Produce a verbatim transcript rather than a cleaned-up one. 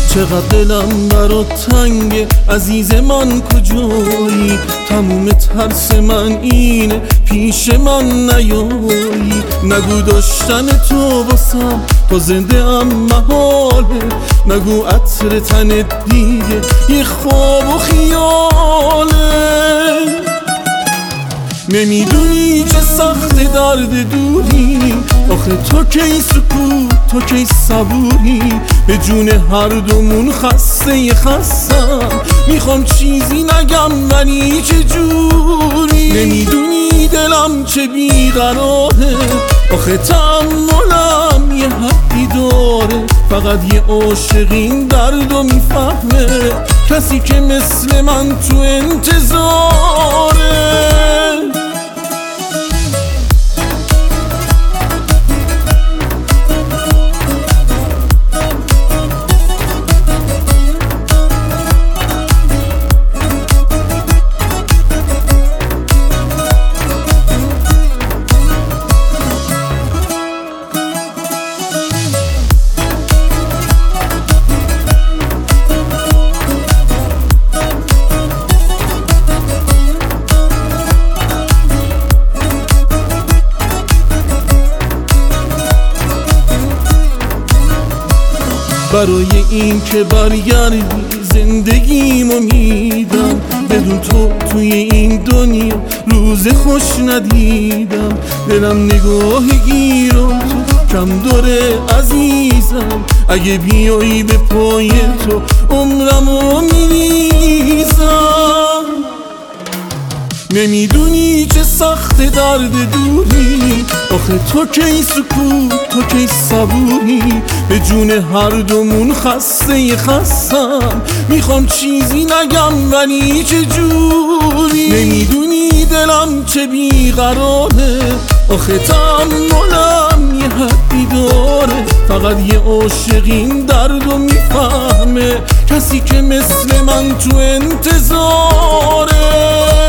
چقدر دلم برات تنگه عزیز من کجایی؟ تموم ترس من اینه پیش من نیایی. نگو داشتن تو واسم تا زنده ام محاله، نگو عطر تنت دیگه یه خواب و خیاله. نمیدونی چه سخت درد دوری، آخه تو کی سکوت تو کی صبوری. به جون هر دومون خسته خستم، میخوام چیزی نگم ولی چه جوری. نمیدونی دلم چه بیقراره، آخه تحملم یه حدی داره. فقط یه عاشق این دردو میفهمه، کسی که مثل من تو انتظاره. برای این که برگردی زندگیمو میدم، بدون تو توی این دنیا روز خوش ندیدم. دلم نگاه گیرو تو کم داره عزیزم، اگه بیایی به پای تو عمرمو میریزم. نمیدونی چه سخت درد دوری، آخه تو کی سکوت تو کی صبوری. به جون هر دومون خسته خستم، میخوام چیزی نگم ولی چه جوری. نمیدونی دلم چه بیقراره، آخه تحملم یه حدی داره. فقط یه عاشق این دردو میفهمه، کسی که مثل من تو انتظاره.